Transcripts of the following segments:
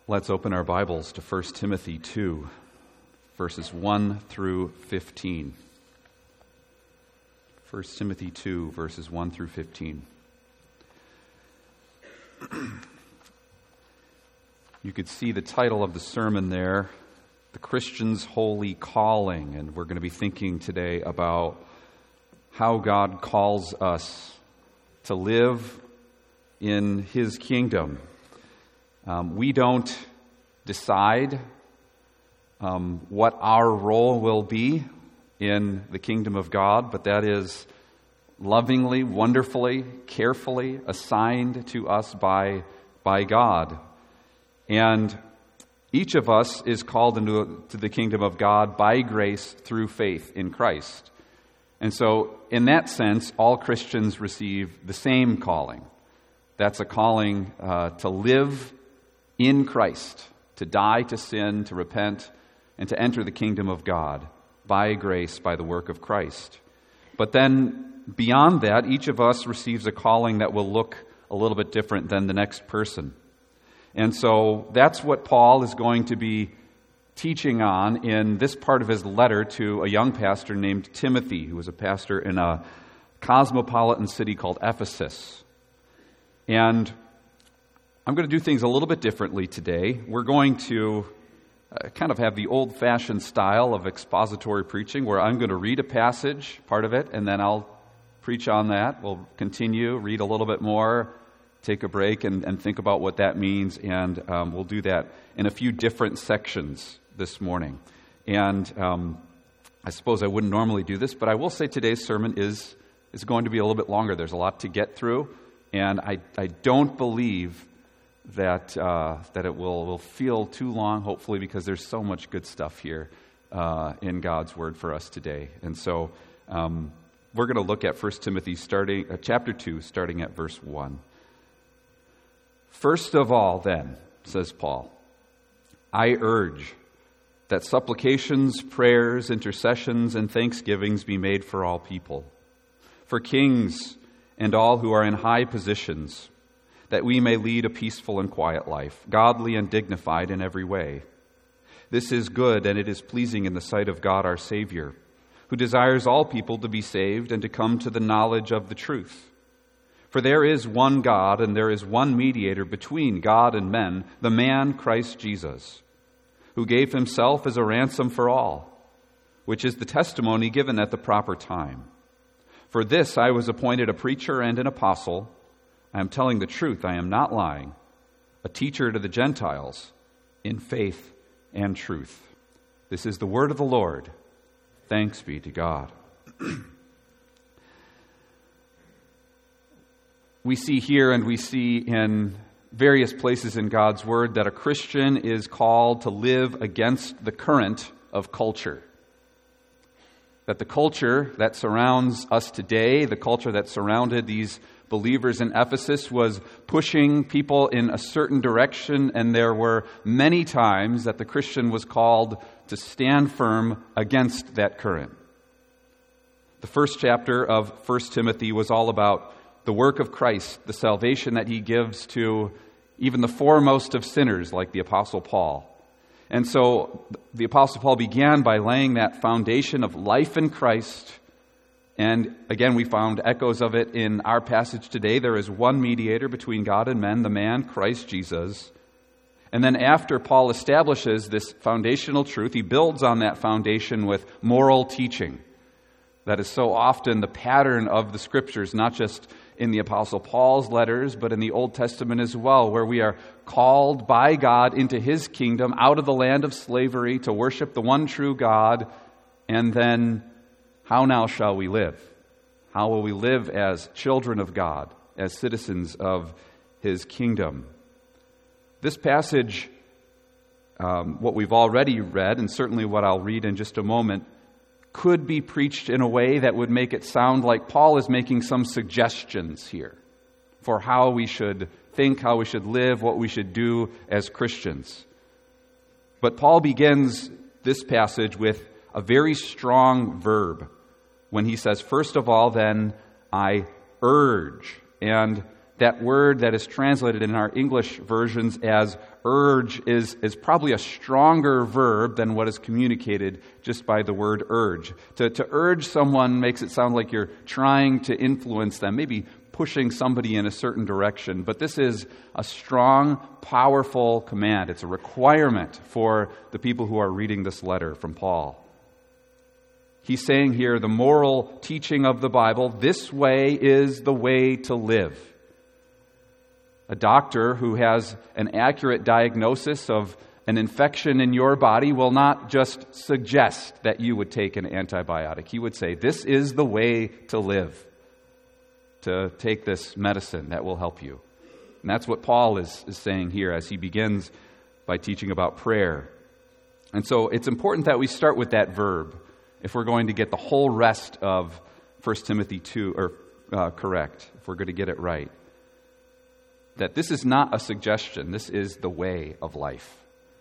Let's open our Bibles to 1 Timothy 2, verses 1 through 15. 1 Timothy 2, verses 1 through 15. You could see the title of the sermon there, The Christian's Holy Calling, and we're going to be thinking today about how God calls us to live in His kingdom. We don't decide what our role will be in the kingdom of God, but that is lovingly, wonderfully, carefully assigned to us by God. And each of us is called into the kingdom of God by grace through faith in Christ. And so, in that sense, all Christians receive the same calling. That's a calling to live in Christ, to die to sin, to repent, and to enter the kingdom of God by grace, by the work of Christ. But then, beyond that, each of us receives a calling that will look a little bit different than the next person. And so that's what Paul is going to be teaching on in this part of his letter to a young pastor named Timothy, who was a pastor in a cosmopolitan city called Ephesus. And I'm going to do things a little bit differently today. We're going to kind of have the old-fashioned style of expository preaching, where I'm going to read a passage, part of it, and then I'll preach on that. We'll continue, read a little bit more, take a break, and think about what that means, and we'll do that in a few different sections this morning. And I suppose I wouldn't normally do this, but I will say today's sermon is going to be a little bit longer. There's a lot to get through, and I don't believe that it will feel too long, hopefully, because there's so much good stuff here in God's Word for us today. And so we're going to look at 1 Timothy chapter 2, starting at verse 1. First of all, then, says Paul, I urge that supplications, prayers, intercessions, and thanksgivings be made for all people, for kings and all who are in high positions, that we may lead a peaceful and quiet life, godly and dignified in every way. This is good, and it is pleasing in the sight of God our Savior, who desires all people to be saved and to come to the knowledge of the truth. For there is one God, and there is one mediator between God and men, the man Christ Jesus, who gave himself as a ransom for all, which is the testimony given at the proper time. For this I was appointed a preacher and an apostle. I am telling the truth, I am not lying, a teacher to the Gentiles in faith and truth. This is the word of the Lord. Thanks be to God. We see here and we see in various places in God's Word that a Christian is called to live against the current of culture. That the culture that surrounds us today, the culture that surrounded these believers in Ephesus, was pushing people in a certain direction, and there were many times that the Christian was called to stand firm against that current. The first chapter of 1 Timothy was all about the work of Christ, the salvation that He gives to even the foremost of sinners, like the Apostle Paul. And so the Apostle Paul began by laying that foundation of life in Christ. And again, we found echoes of it in our passage today. There is one mediator between God and men, the man Christ Jesus. And then after Paul establishes this foundational truth, he builds on that foundation with moral teaching. That is so often the pattern of the Scriptures, not just in the Apostle Paul's letters, but in the Old Testament as well, where we are called by God into His kingdom, out of the land of slavery, to worship the one true God. And then, how now shall we live? How will we live as children of God, as citizens of His kingdom? This passage, what we've already read, and certainly what I'll read in just a moment, could be preached in a way that would make it sound like Paul is making some suggestions here for how we should think, how we should live, what we should do as Christians. But Paul begins this passage with a very strong verb when he says, first of all, then, I urge. And That word that is translated in our English versions as urge is probably a stronger verb than what is communicated just by the word urge. To urge someone makes it sound like you're trying to influence them, maybe pushing somebody in a certain direction. But this is a strong, powerful command. It's a requirement for the people who are reading this letter from Paul. He's saying here the moral teaching of the Bible, this way is the way to live. A doctor who has an accurate diagnosis of an infection in your body will not just suggest that you would take an antibiotic. He would say, this is the way to live, to take this medicine that will help you. And that's what Paul is saying here as he begins by teaching about prayer. And so it's important that we start with that verb if we're going to get the whole rest of 1 Timothy 2 correct, if we're going to get it right. That this is not a suggestion, this is the way of life.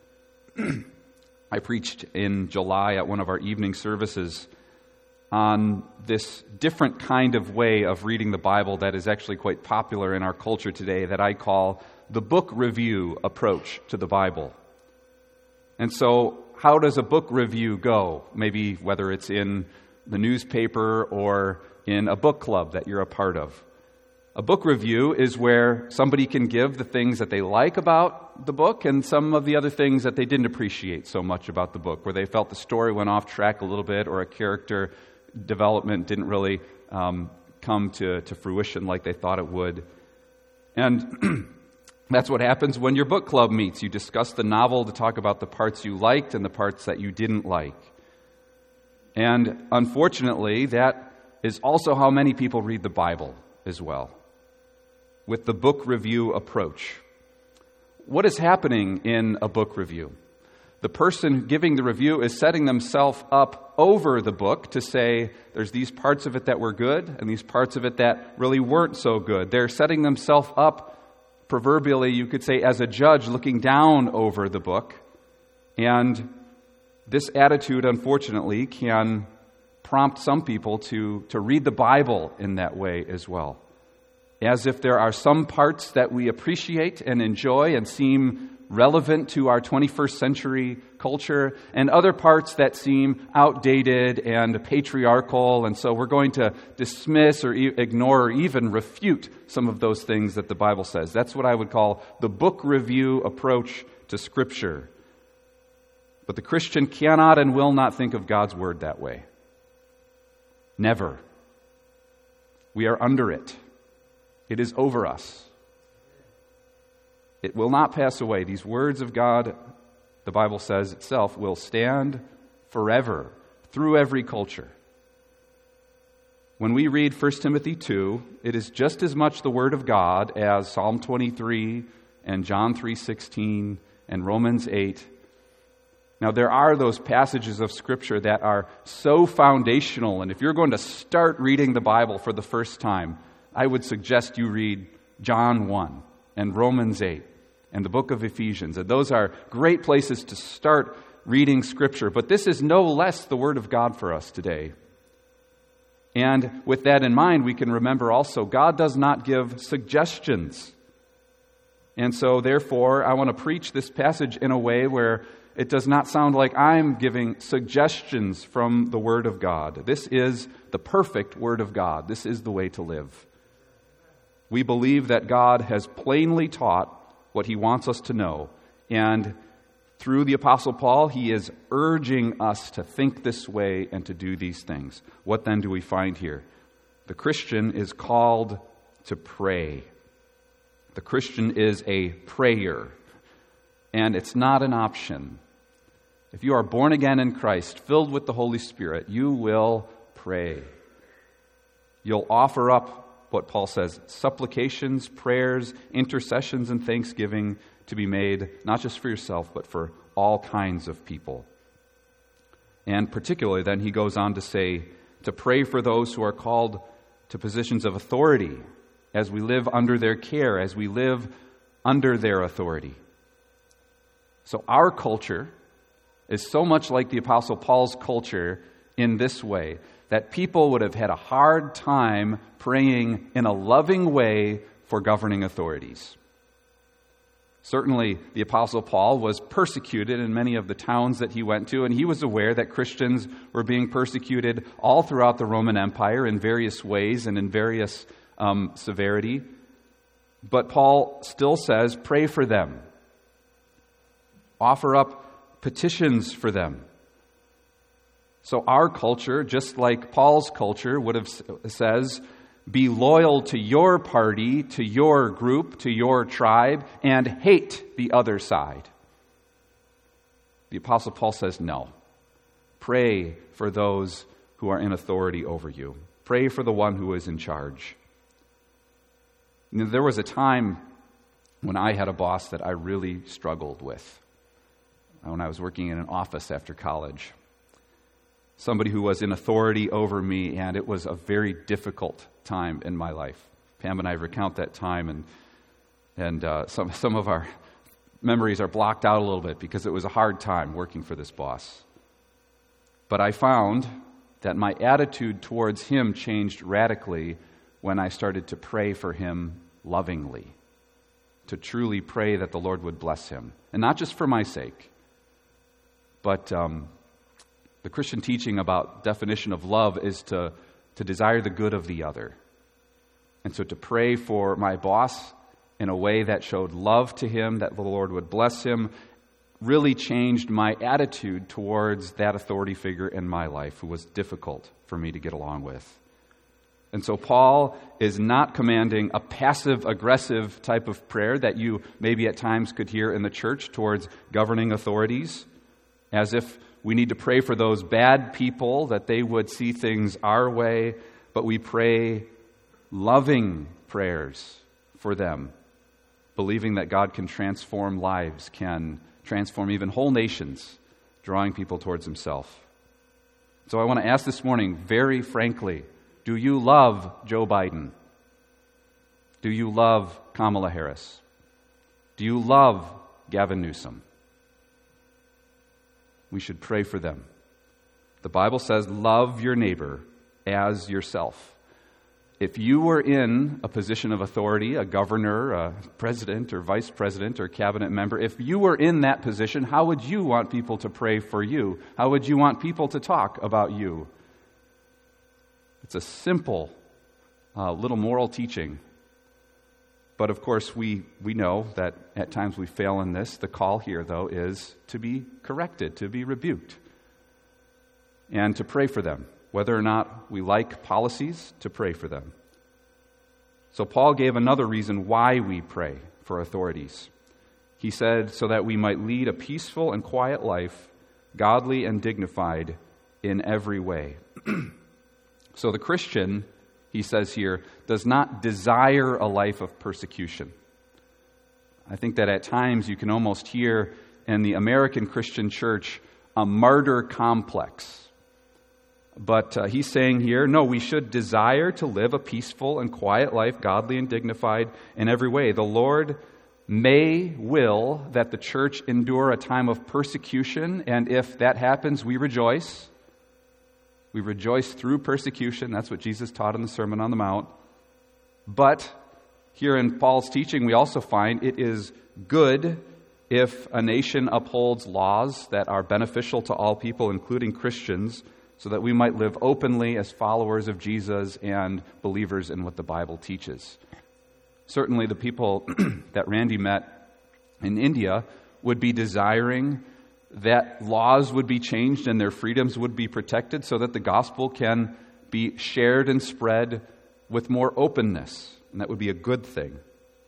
I preached in July at one of our evening services on this different kind of way of reading the Bible that is actually quite popular in our culture today that I call the book review approach to the Bible. And so, how does a book review go? Maybe whether it's in the newspaper or in a book club that you're a part of. A book review is where somebody can give the things that they like about the book and some of the other things that they didn't appreciate so much about the book, where they felt the story went off track a little bit or a character development didn't really come to fruition like they thought it would. And that's what happens when your book club meets. You discuss the novel to talk about the parts you liked and the parts that you didn't like. And unfortunately, that is also how many people read the Bible as well, with the book review approach. What is happening in a book review? The person giving the review is setting themselves up over the book to say, there's these parts of it that were good and these parts of it that really weren't so good. They're setting themselves up, proverbially, you could say, as a judge looking down over the book. And this attitude, unfortunately, can prompt some people to read the Bible in that way as well. As if there are some parts that we appreciate and enjoy and seem relevant to our 21st century culture, and other parts that seem outdated and patriarchal, and so we're going to dismiss or ignore or even refute some of those things that the Bible says. That's what I would call the book review approach to Scripture. But the Christian cannot and will not think of God's Word that way. Never. We are under it. It is over us. It will not pass away. These words of God, the Bible says itself, will stand forever through every culture. When we read 1 Timothy 2, it is just as much the Word of God as Psalm 23 and John 3:16 and Romans 8. Now, there are those passages of Scripture that are so foundational, and if you're going to start reading the Bible for the first time, I would suggest you read John 1 and Romans 8 and the book of Ephesians. And those are great places to start reading Scripture. But this is no less the Word of God for us today. And with that in mind, we can remember also, God does not give suggestions. And so, therefore, I want to preach this passage in a way where it does not sound like I'm giving suggestions from the Word of God. This is the perfect Word of God. This is the way to live. We believe that God has plainly taught what He wants us to know. And through the Apostle Paul, he is urging us to think this way and to do these things. What then do we find here? The Christian is called to pray. The Christian is a prayer. And it's not an option. If you are born again in Christ, filled with the Holy Spirit, you will pray. You'll offer up what Paul says, supplications, prayers, intercessions, and thanksgiving to be made, not just for yourself, but for all kinds of people. And particularly, then he goes on to say, to pray for those who are called to positions of authority, as we live under their care, as we live under their authority. So our culture is so much like the Apostle Paul's culture in this way, that people would have had a hard time praying in a loving way for governing authorities. Certainly, the Apostle Paul was persecuted in many of the towns that he went to, and he was aware that Christians were being persecuted all throughout the Roman Empire in various ways and in various severity. But Paul still says, pray for them. Offer up petitions for them. So our culture, just like Paul's culture, says, be loyal to your party, to your group, to your tribe, and hate the other side. The Apostle Paul says, no. Pray for those who are in authority over you. Pray for the one who is in charge. There was a time when I had a boss that I really struggled with. When I was working in an office after college. Somebody who was in authority over me, and it was a very difficult time in my life. Pam and I recount that time, and some of our memories are blocked out a little bit because it was a hard time working for this boss. But I found that my attitude towards him changed radically when I started to pray for him lovingly, to truly pray that the Lord would bless him, and not just for my sake, but the Christian teaching about definition of love is to desire the good of the other. And so to pray for my boss in a way that showed love to him, that the Lord would bless him, really changed my attitude towards that authority figure in my life who was difficult for me to get along with. And so Paul is not commanding a passive-aggressive type of prayer that you maybe at times could hear in the church towards governing authorities, as if we need to pray for those bad people, that they would see things our way, but we pray loving prayers for them, believing that God can transform lives, can transform even whole nations, drawing people towards himself. So I want to ask this morning, very frankly, do you love Joe Biden? Do you love Kamala Harris? Do you love Gavin Newsom? We should pray for them. The Bible says, love your neighbor as yourself. If you were in a position of authority, a governor, a president or vice president or cabinet member, if you were in that position, how would you want people to pray for you? How would you want people to talk about you? It's a simple little moral teaching. But of course, we know that at times we fail in this. The call here, though, is to be corrected, to be rebuked, and to pray for them. Whether or not we like policies, to pray for them. So Paul gave another reason why we pray for authorities. He said, so that we might lead a peaceful and quiet life, godly and dignified in every way. So the Christian, he says here, does not desire a life of persecution. I think that at times you can almost hear in the American Christian church a martyr complex. But he's saying here, no, we should desire to live a peaceful and quiet life, godly and dignified in every way. The Lord will that the church endure a time of persecution, and if that happens, we rejoice. We rejoice through persecution. That's what Jesus taught in the Sermon on the Mount. But here in Paul's teaching, we also find it is good if a nation upholds laws that are beneficial to all people, including Christians, so that we might live openly as followers of Jesus and believers in what the Bible teaches. Certainly the people that Randy met in India would be desiring that laws would be changed and their freedoms would be protected so that the gospel can be shared and spread with more openness. And that would be a good thing.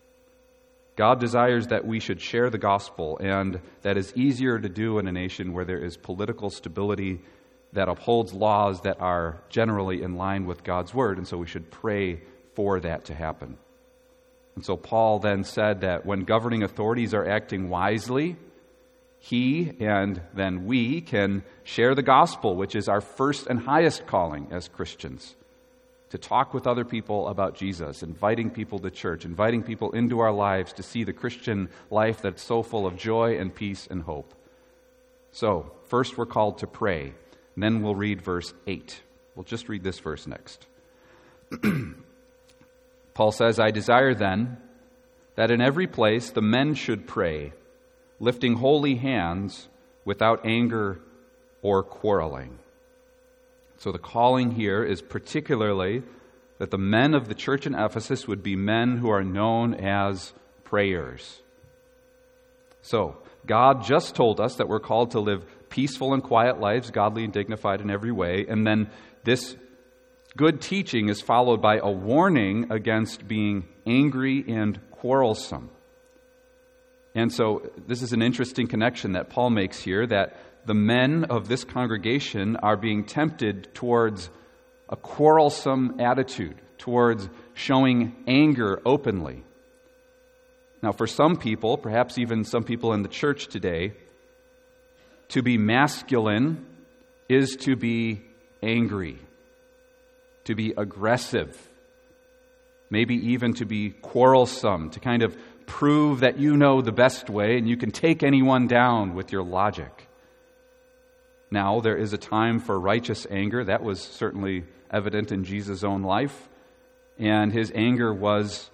God desires that we should share the gospel, and that is easier to do in a nation where there is political stability that upholds laws that are generally in line with God's word, and so we should pray for that to happen. And so Paul then said that when governing authorities are acting wisely, he and then we can share the gospel, which is our first and highest calling as Christians, to talk with other people about Jesus, inviting people to church, inviting people into our lives to see the Christian life that's so full of joy and peace and hope. So, first we're called to pray. And then we'll read verse 8. We'll just read this verse next. Paul says, "I desire then that in every place the men should pray, lifting holy hands without anger or quarreling." So the calling here is particularly that the men of the church in Ephesus would be men who are known as prayers. So, God just told us that we're called to live peaceful and quiet lives, godly and dignified in every way, and then this good teaching is followed by a warning against being angry and quarrelsome. And so this is an interesting connection that Paul makes here, that the men of this congregation are being tempted towards a quarrelsome attitude, towards showing anger openly. Now, for some people, perhaps even some people in the church today, to be masculine is to be angry, to be aggressive, maybe even to be quarrelsome, to kind of prove that you know the best way and you can take anyone down with your logic. Now, there is a time for righteous anger. That was certainly evident in Jesus' own life. And his anger was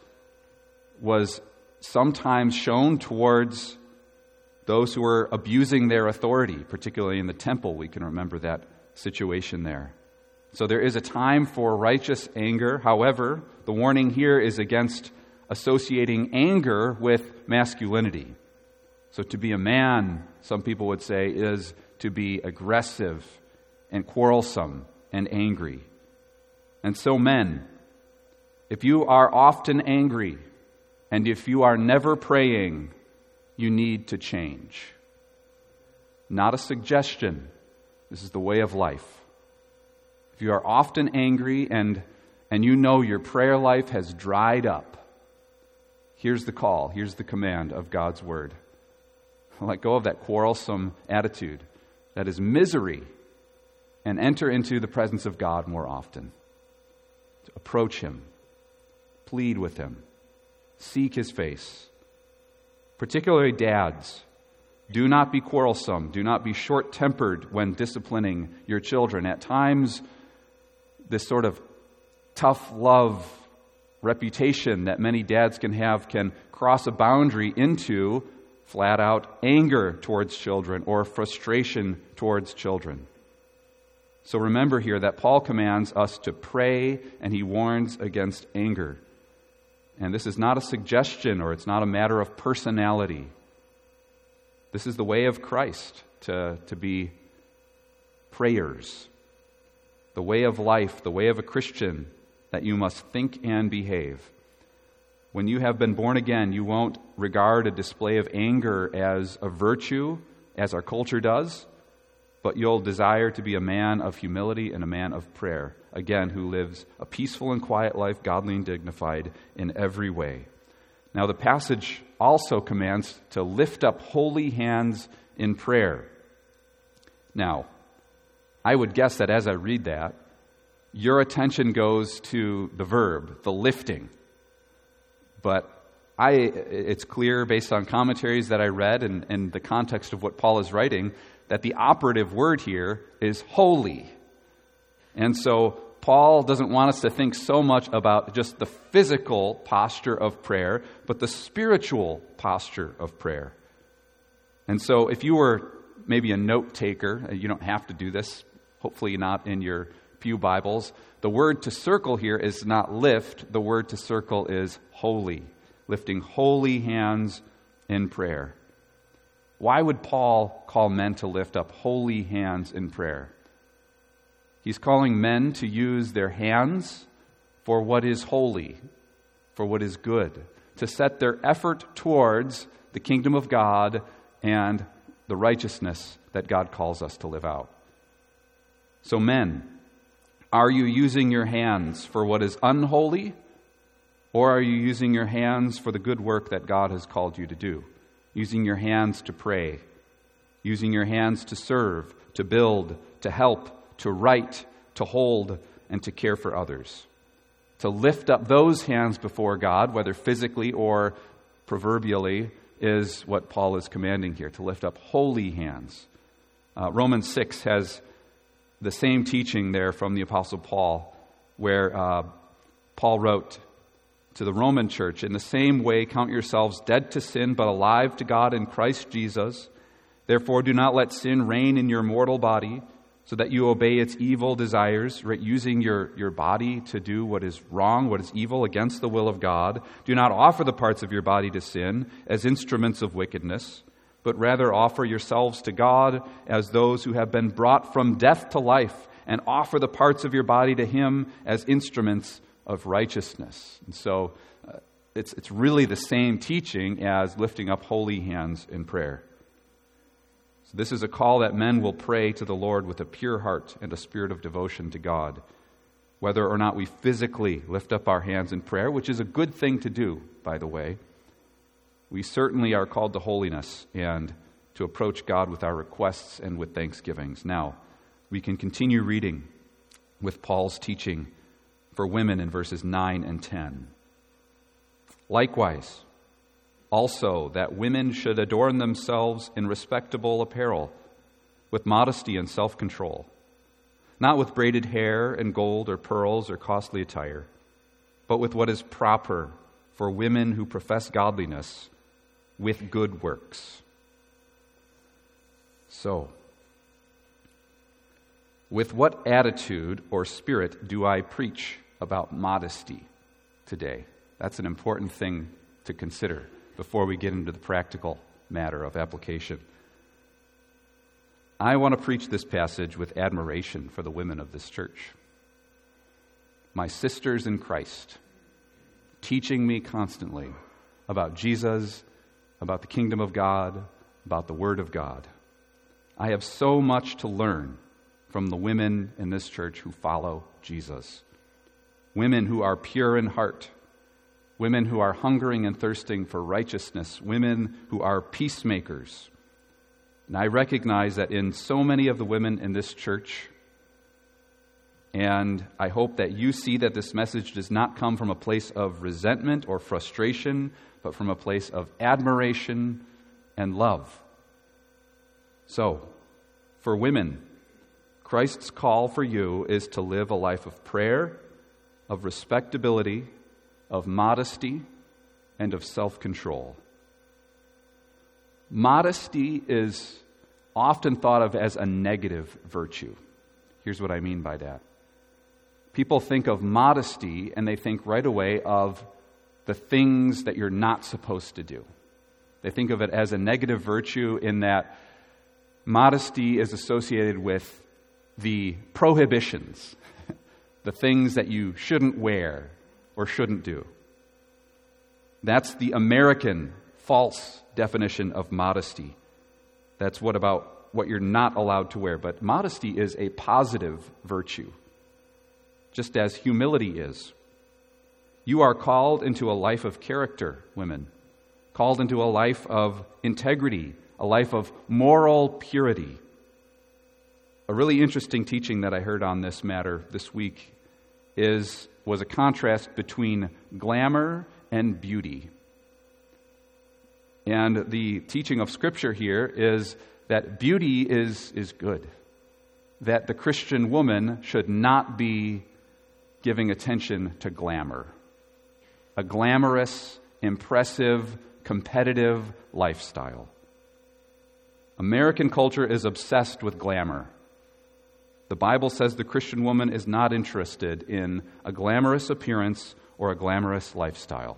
sometimes shown towards those who were abusing their authority, particularly in the temple. We can remember that situation there. So there is a time for righteous anger. However, the warning here is against associating anger with masculinity. So to be a man, some people would say, is to be aggressive and quarrelsome and angry. And so men, if you are often angry and if you are never praying, you need to change. Not a suggestion. This is the way of life. If you are often angry and you know your prayer life has dried up, here's the call, here's the command of God's Word. Let go of that quarrelsome attitude that is misery and enter into the presence of God more often. To approach Him, plead with Him, seek His face. Particularly dads, do not be quarrelsome, do not be short-tempered when disciplining your children. At times, this sort of tough love reputation that many dads can have can cross a boundary into flat-out anger towards children or frustration towards children. So remember here that Paul commands us to pray, and he warns against anger. And this is not a suggestion, or it's not a matter of personality. This is the way of Christ, to be prayers. The way of life, the way of a Christian, that you must think and behave. When you have been born again, you won't regard a display of anger as a virtue, as our culture does, but you'll desire to be a man of humility and a man of prayer, again, who lives a peaceful and quiet life, godly and dignified in every way. Now, the passage also commands to lift up holy hands in prayer. Now, I would guess that as I read that, your attention goes to the verb, the lifting. But it's clear based on commentaries that I read and the context of what Paul is writing that the operative word here is holy. And so Paul doesn't want us to think so much about just the physical posture of prayer, but the spiritual posture of prayer. And so if you were maybe a note taker, you don't have to do this, hopefully not in your pew Bibles. The word to circle here is not lift, the word to circle is holy, lifting holy hands in prayer. Why would Paul call men to lift up holy hands in prayer? He's calling men to use their hands for what is holy, for what is good, to set their effort towards the kingdom of God and the righteousness that God calls us to live out. So men, are you using your hands for what is unholy, or are you using your hands for the good work that God has called you to do? Using your hands to pray, using your hands to serve, to build, to help, to write, to hold, and to care for others. To lift up those hands before God, whether physically or proverbially, is what Paul is commanding here, to lift up holy hands. Romans 6 has the same teaching there from the Apostle Paul, where Paul wrote, To the Roman church, in the same way, count yourselves dead to sin, but alive to God in Christ Jesus. Therefore, do not let sin reign in your mortal body, so that you obey its evil desires, right? Using your body to do what is wrong, what is evil, against the will of God. Do not offer the parts of your body to sin as instruments of wickedness, but rather offer yourselves to God as those who have been brought from death to life, and offer the parts of your body to Him as instruments of righteousness. And so it's really the same teaching as lifting up holy hands in prayer. So this is a call that men will pray to the Lord with a pure heart and a spirit of devotion to God. Whether or not we physically lift up our hands in prayer, which is a good thing to do, by the way, we certainly are called to holiness and to approach God with our requests and with thanksgivings. Now, we can continue reading with Paul's teaching for women in verses 9 and 10. Likewise, also that women should adorn themselves in respectable apparel, with modesty and self-control, not with braided hair and gold or pearls or costly attire, but with what is proper for women who profess godliness, with good works. So, with what attitude or spirit do I preach about modesty today? That's an important thing to consider before we get into the practical matter of application. I want to preach this passage with admiration for the women of this church. My sisters in Christ, teaching me constantly about Jesus, about the kingdom of God, about the Word of God. I have so much to learn from the women in this church who follow Jesus. Women who are pure in heart, women who are hungering and thirsting for righteousness, women who are peacemakers. And I recognize that in so many of the women in this church, and I hope that you see that this message does not come from a place of resentment or frustration, but from a place of admiration and love. So, for women, Christ's call for you is to live a life of prayer, of respectability, of modesty, and of self-control. Modesty is often thought of as a negative virtue. Here's what I mean by that. People think of modesty and they think right away of the things that you're not supposed to do. They think of it as a negative virtue in that modesty is associated with the prohibitions, the things that you shouldn't wear or shouldn't do. That's the American false definition of modesty. That's what you're not allowed to wear. But modesty is a positive virtue, just as humility is. You are called into a life of character, women, called into a life of integrity, a life of moral purity. A really interesting teaching that I heard on this matter this week was a contrast between glamour and beauty. And the teaching of Scripture here is that beauty is good, that the Christian woman should not be giving attention to glamour, a glamorous, impressive, competitive lifestyle. American culture is obsessed with glamour. The Bible says the Christian woman is not interested in a glamorous appearance or a glamorous lifestyle.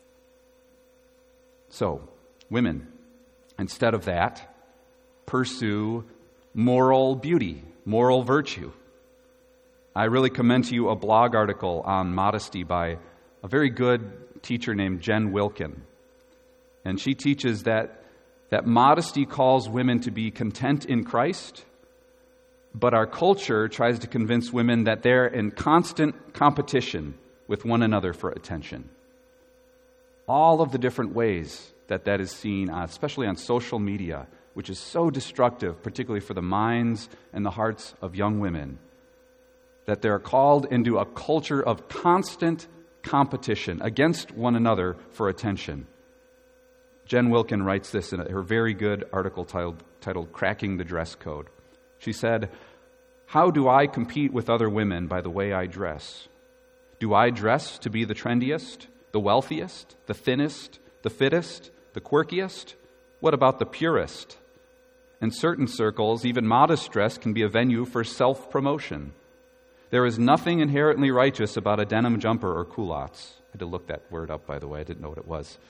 So, women, instead of that, pursue moral beauty, moral virtue. I really commend to you a blog article on modesty by a very good teacher named Jen Wilkin. And she teaches that modesty calls women to be content in Christ, but our culture tries to convince women that they're in constant competition with one another for attention. All of the different ways that is seen, especially on social media, which is so destructive, particularly for the minds and the hearts of young women, that they're called into a culture of constant competition against one another for attention. Jen Wilkin writes this in her very good article titled Cracking the Dress Code. She said, "How do I compete with other women by the way I dress? Do I dress to be the trendiest, The wealthiest? The thinnest? The fittest? The quirkiest? What about the purest? In certain circles, even modest dress can be a venue for self-promotion. There is nothing inherently righteous about a denim jumper or culottes. I had to look that word up, by the way. I didn't know what it was.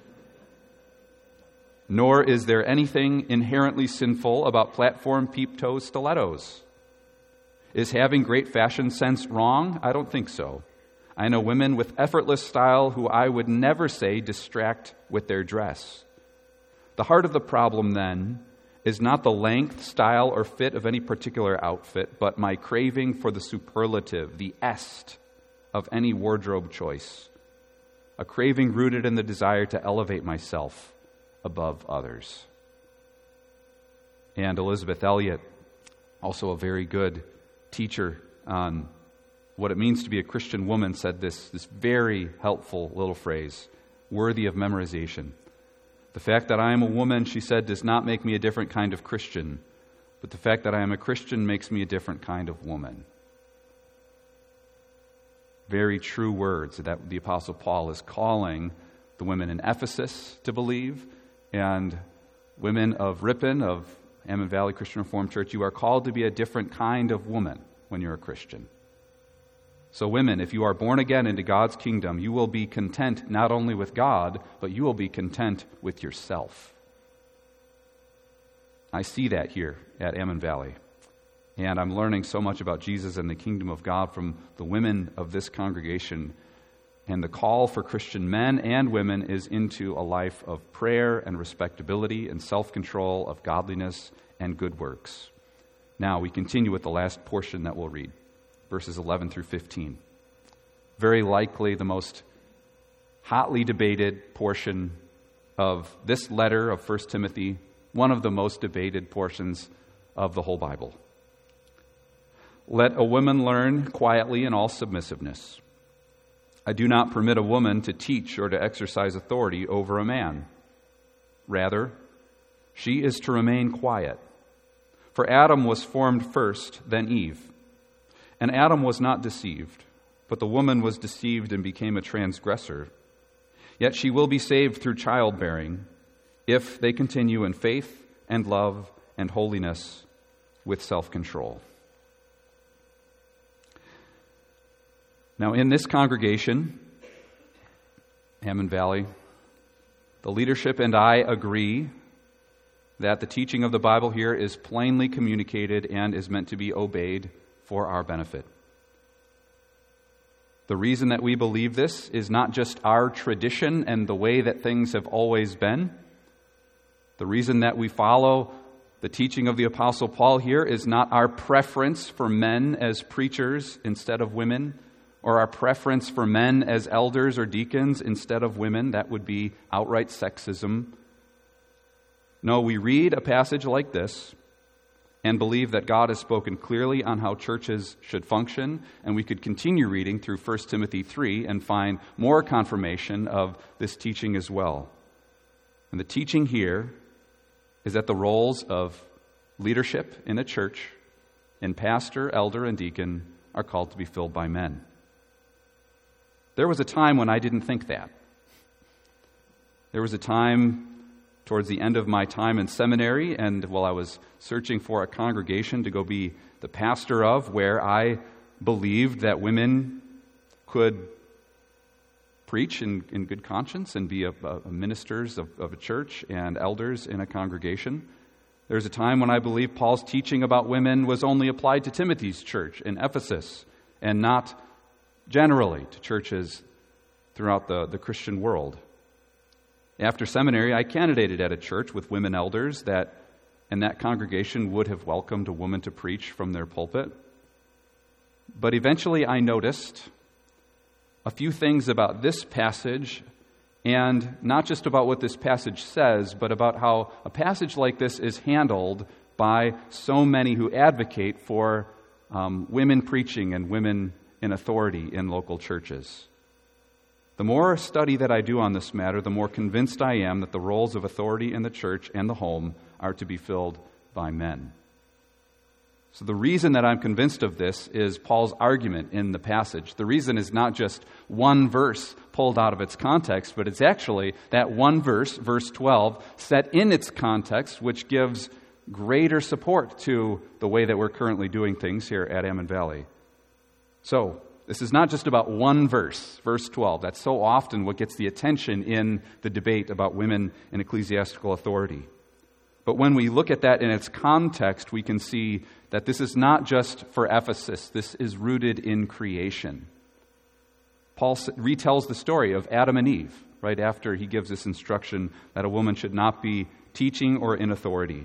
Nor is there anything inherently sinful about platform peep-toe stilettos. Is having great fashion sense wrong? I don't think so. I know women with effortless style who I would never say distract with their dress. The heart of the problem, then, is not the length, style, or fit of any particular outfit, but my craving for the superlative, the est, of any wardrobe choice. A craving rooted in the desire to elevate myself above others. And Elizabeth Elliot, also a very good teacher on what it means to be a Christian woman, said this very helpful little phrase, worthy of memorization. The fact that I am a woman, she said, does not make me a different kind of Christian, but the fact that I am a Christian makes me a different kind of woman. Very true words that the Apostle Paul is calling the women in Ephesus to believe, and women of Ripon, of Ammon Valley Christian Reformed Church, you are called to be a different kind of woman when you're a Christian. So women, if you are born again into God's kingdom, you will be content not only with God, but you will be content with yourself. I see that here at Ammon Valley. And I'm learning so much about Jesus and the kingdom of God from the women of this congregation. And the call for Christian men and women is into a life of prayer and respectability and self-control, of godliness and good works. Now we continue with the last portion that we'll read. Verses 11 through 15. Very likely the most hotly debated portion of this letter of 1 Timothy, one of the most debated portions of the whole Bible. Let a woman learn quietly in all submissiveness. I do not permit a woman to teach or to exercise authority over a man. Rather, she is to remain quiet. For Adam was formed first, then Eve. And Adam was not deceived, but the woman was deceived and became a transgressor. Yet she will be saved through childbearing, if they continue in faith and love and holiness with self-control. Now, in this congregation, Ammon Valley, the leadership and I agree that the teaching of the Bible here is plainly communicated and is meant to be obeyed for our benefit. The reason that we believe this is not just our tradition and the way that things have always been. The reason that we follow the teaching of the Apostle Paul here is not our preference for men as preachers instead of women, or our preference for men as elders or deacons instead of women. That would be outright sexism. No, we read a passage like this and believe that God has spoken clearly on how churches should function, and we could continue reading through 1 Timothy 3 and find more confirmation of this teaching as well. And the teaching here is that the roles of leadership in a church, in pastor, elder, and deacon, are called to be filled by men. There was a time when I didn't think that. There was a time towards the end of my time in seminary, and while I was searching for a congregation to go be the pastor of, where I believed that women could preach in good conscience and be ministers of a church and elders in a congregation. There's a time when I believed Paul's teaching about women was only applied to Timothy's church in Ephesus and not generally to churches throughout the Christian world. After seminary, I candidated at a church with women elders and that congregation would have welcomed a woman to preach from their pulpit. But eventually I noticed a few things about this passage, and not just about what this passage says, but about how a passage like this is handled by so many who advocate for women preaching and women in authority in local churches. The more study that I do on this matter, the more convinced I am that the roles of authority in the church and the home are to be filled by men. So the reason that I'm convinced of this is Paul's argument in the passage. The reason is not just one verse pulled out of its context, but it's actually that one verse, verse 12, set in its context, which gives greater support to the way that we're currently doing things here at Ammon Valley. So, this is not just about one verse, verse 12. That's so often what gets the attention in the debate about women in ecclesiastical authority. But when we look at that in its context, we can see that this is not just for Ephesus. This is rooted in creation. Paul retells the story of Adam and Eve right after he gives this instruction that a woman should not be teaching or in authority.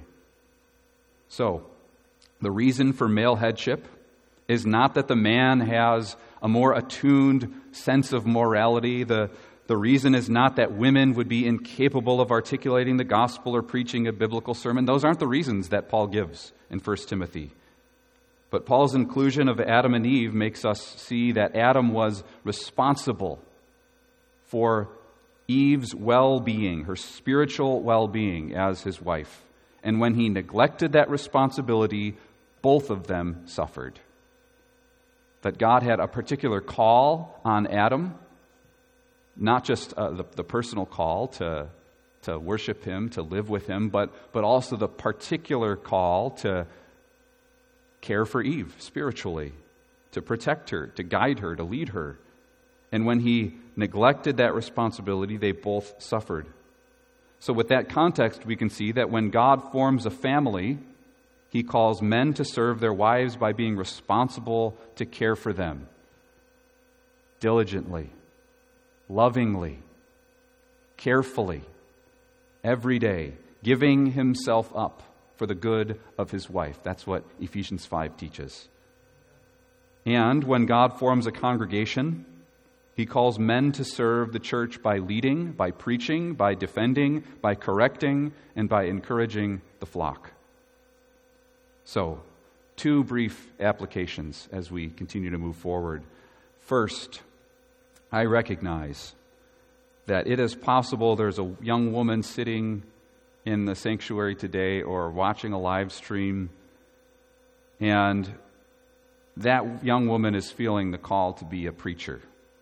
So, the reason for male headship is not that the man has a more attuned sense of morality. The reason is not that women would be incapable of articulating the gospel or preaching a biblical sermon. Those aren't the reasons that Paul gives in 1 Timothy. But Paul's inclusion of Adam and Eve makes us see that Adam was responsible for Eve's well-being, her spiritual well-being as his wife. And when he neglected that responsibility, both of them suffered. That God had a particular call on Adam, not just the personal call to worship him, to live with him, but also the particular call to care for Eve spiritually, to protect her, to guide her, to lead her. And when he neglected that responsibility, they both suffered. So with that context, we can see that when God forms a family, he calls men to serve their wives by being responsible to care for them diligently, lovingly, carefully, every day, giving himself up for the good of his wife. That's what Ephesians 5 teaches. And when God forms a congregation, he calls men to serve the church by leading, by preaching, by defending, by correcting, and by encouraging the flock. So, 2 brief applications as we continue to move forward. First, I recognize that it is possible there's a young woman sitting in the sanctuary today or watching a live stream, and that young woman is feeling the call to be a preacher.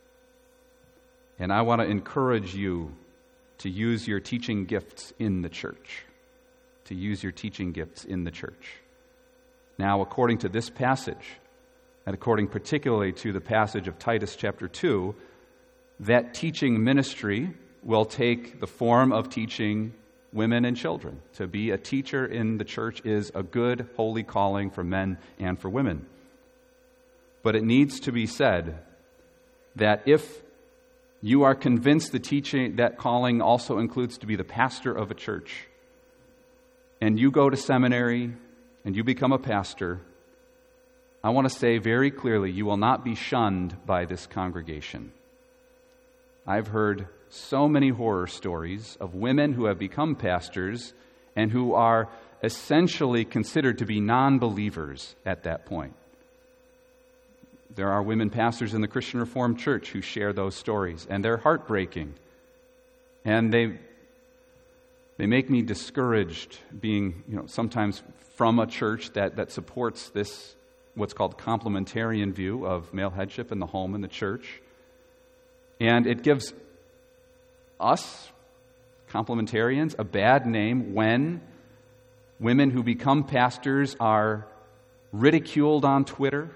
And I want to encourage you to use your teaching gifts in the church. To use your teaching gifts in the church. Now, according to this passage, and according particularly to the passage of Titus chapter 2, that teaching ministry will take the form of teaching women and children. To be a teacher in the church is a good, holy calling for men and for women. But it needs to be said that if you are convinced the teaching, that calling also includes to be the pastor of a church, and you go to seminary and you become a pastor, I want to say very clearly, you will not be shunned by this congregation. I've heard so many horror stories of women who have become pastors and who are essentially considered to be non-believers at that point. There are women pastors in the Christian Reformed Church who share those stories, and they're heartbreaking. And they make me discouraged being, sometimes from a church that supports this, what's called complementarian view of male headship in the home and the church. And it gives us, complementarians, a bad name when women who become pastors are ridiculed on Twitter,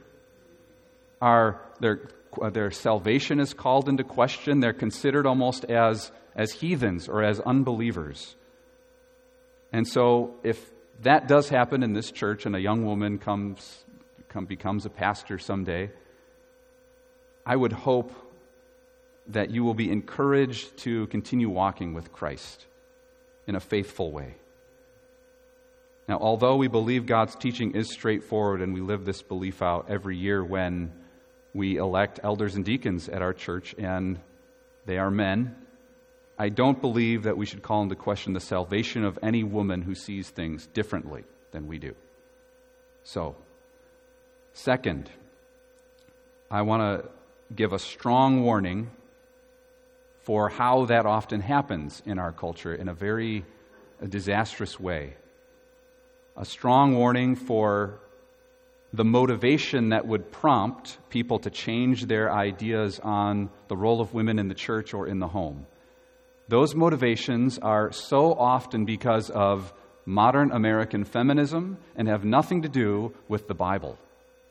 their salvation is called into question. They're considered almost as heathens or as unbelievers. And so if that does happen in this church and a young woman becomes a pastor someday, I would hope that you will be encouraged to continue walking with Christ in a faithful way. Now, although we believe God's teaching is straightforward and we live this belief out every year when we elect elders and deacons at our church and they are men, I don't believe that we should call into question the salvation of any woman who sees things differently than we do. So, second, I want to give a strong warning for how that often happens in our culture in a very disastrous way. A strong warning for the motivation that would prompt people to change their ideas on the role of women in the church or in the home. Those motivations are so often because of modern American feminism and have nothing to do with the Bible.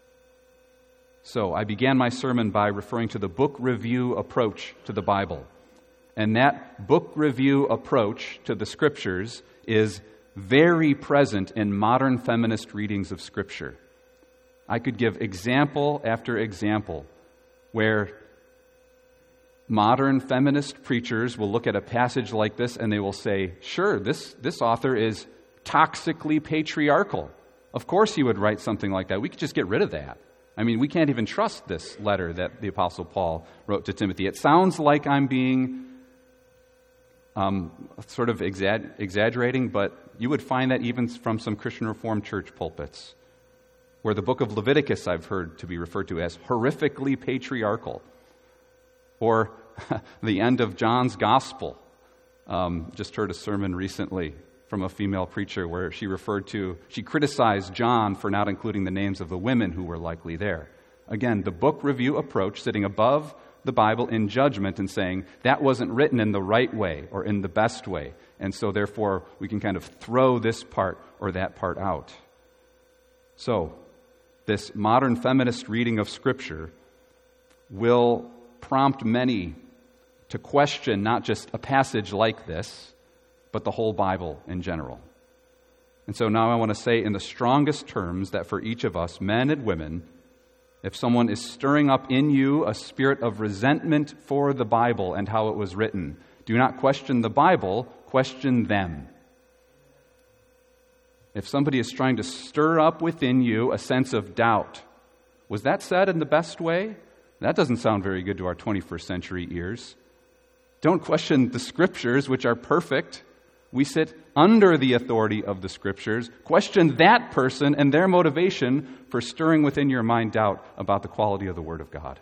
So I began my sermon by referring to the book review approach to the Bible. And that book review approach to the Scriptures is very present in modern feminist readings of Scripture. I could give example after example where modern feminist preachers will look at a passage like this and they will say, sure, this author is toxically patriarchal. Of course he would write something like that. We could just get rid of that. I mean, we can't even trust this letter that the Apostle Paul wrote to Timothy. It sounds like I'm being sort of exaggerating, but you would find that even from some Christian Reformed church pulpits, where the book of Leviticus I've heard to be referred to as horrifically patriarchal, or the end of John's Gospel. Just heard a sermon recently from a female preacher where she criticized John for not including the names of the women who were likely there. Again, the book review approach, sitting above the Bible in judgment and saying that wasn't written in the right way or in the best way, and so therefore we can kind of throw this part or that part out. So, this modern feminist reading of Scripture will prompt many to question not just a passage like this, but the whole Bible in general. And so now I want to say in the strongest terms that for each of us, men and women, if someone is stirring up in you a spirit of resentment for the Bible and how it was written, do not question the Bible, question them. If somebody is trying to stir up within you a sense of doubt, was that said in the best way? That doesn't sound very good to our 21st century ears. Don't question the Scriptures, which are perfect. We sit under the authority of the Scriptures. Question that person and their motivation for stirring within your mind doubt about the quality of the Word of God.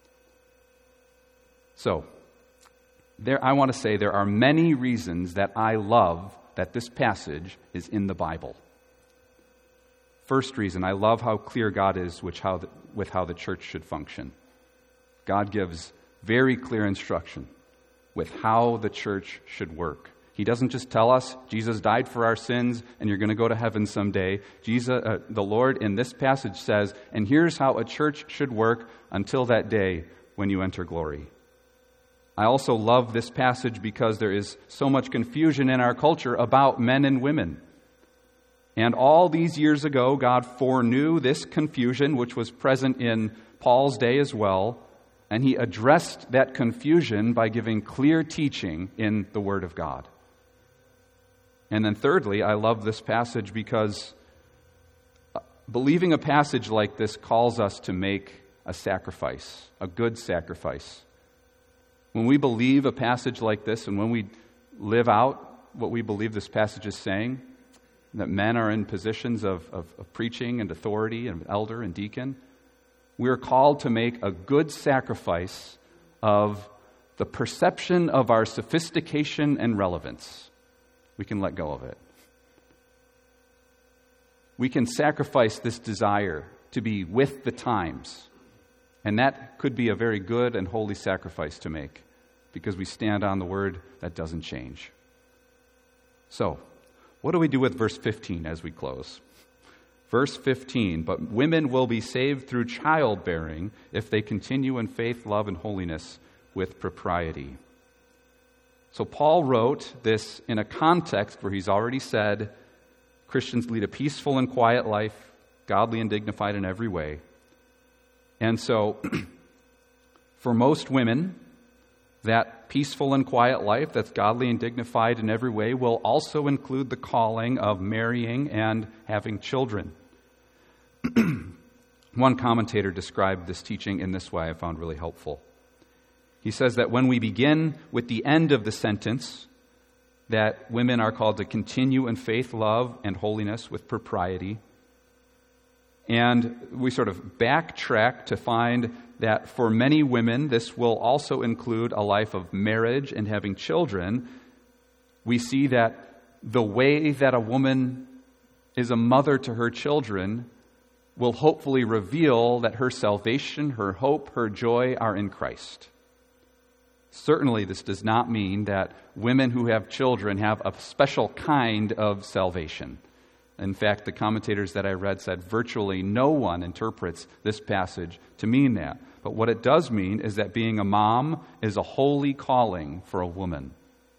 So, I want to say there are many reasons that I love that this passage is in the Bible. First reason, I love how clear God is with how the church should function. God gives very clear instruction with how the church should work. He doesn't just tell us Jesus died for our sins and you're going to go to heaven someday. The Lord in this passage says, and here's how a church should work until that day when you enter glory. I also love this passage because there is so much confusion in our culture about men and women. And all these years ago, God foreknew this confusion, which was present in Paul's day as well, and He addressed that confusion by giving clear teaching in the Word of God. And then thirdly, I love this passage because believing a passage like this calls us to make a sacrifice, a good sacrifice. When we believe a passage like this and when we live out what we believe this passage is saying, that men are in positions of preaching and authority and elder and deacon, we are called to make a good sacrifice of the perception of our sophistication and relevance. We can let go of it. We can sacrifice this desire to be with the times. And that could be a very good and holy sacrifice to make because we stand on the word that doesn't change. So, what do we do with verse 15 as we close? Verse 15, but women will be saved through childbearing if they continue in faith, love, and holiness with propriety. So Paul wrote this in a context where he's already said Christians lead a peaceful and quiet life, godly and dignified in every way. And so, for most women, that peaceful and quiet life that's godly and dignified in every way will also include the calling of marrying and having children. One commentator described this teaching in this way I found really helpful. He says that when we begin with the end of the sentence, that women are called to continue in faith, love, and holiness with propriety, and we sort of backtrack to find that for many women, this will also include a life of marriage and having children. We see that the way that a woman is a mother to her children will hopefully reveal that her salvation, her hope, her joy are in Christ. Certainly, this does not mean that women who have children have a special kind of salvation. In fact, the commentators that I read said virtually no one interprets this passage to mean that. But what it does mean is that being a mom is a holy calling for a woman.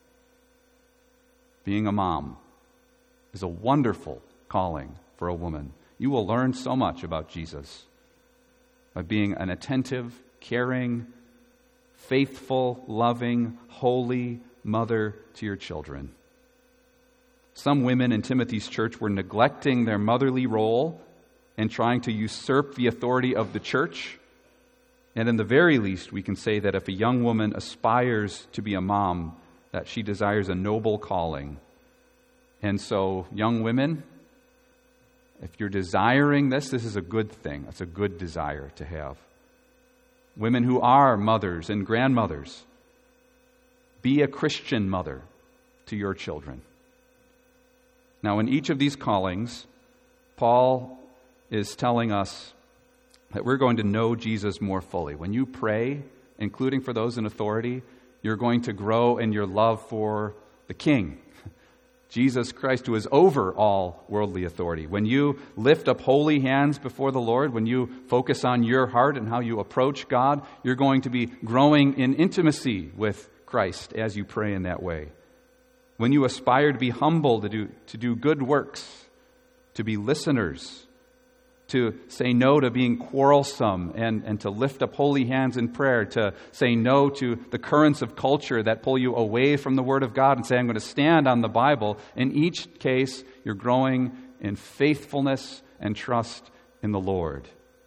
Being a mom is a wonderful calling for a woman. You will learn so much about Jesus by being an attentive, caring, faithful, loving, holy mother to your children. Some women in Timothy's church were neglecting their motherly role and trying to usurp the authority of the church. And in the very least, we can say that if a young woman aspires to be a mom, that she desires a noble calling. And so, young women, if you're desiring this is a good thing. It's a good desire to have. Women who are mothers and grandmothers, be a Christian mother to your children. Now, in each of these callings, Paul is telling us that we're going to know Jesus more fully. When you pray, including for those in authority, you're going to grow in your love for the King, Jesus Christ, who is over all worldly authority. When you lift up holy hands before the Lord, when you focus on your heart and how you approach God, you're going to be growing in intimacy with Christ as you pray in that way. When you aspire to be humble, to do good works, to be listeners, to say no to being quarrelsome and to lift up holy hands in prayer, to say no to the currents of culture that pull you away from the Word of God and say, I'm going to stand on the Bible. In each case, you're growing in faithfulness and trust in the Lord.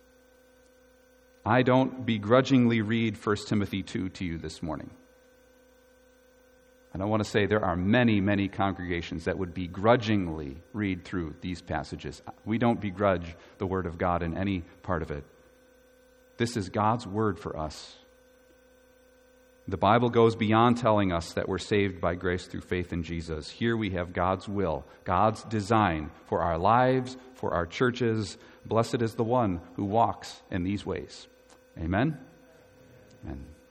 I don't begrudgingly read 1 Timothy 2 to you this morning. And I want to say there are many, many congregations that would begrudgingly read through these passages. We don't begrudge the Word of God in any part of it. This is God's Word for us. The Bible goes beyond telling us that we're saved by grace through faith in Jesus. Here we have God's will, God's design for our lives, for our churches. Blessed is the one who walks in these ways. Amen? Amen.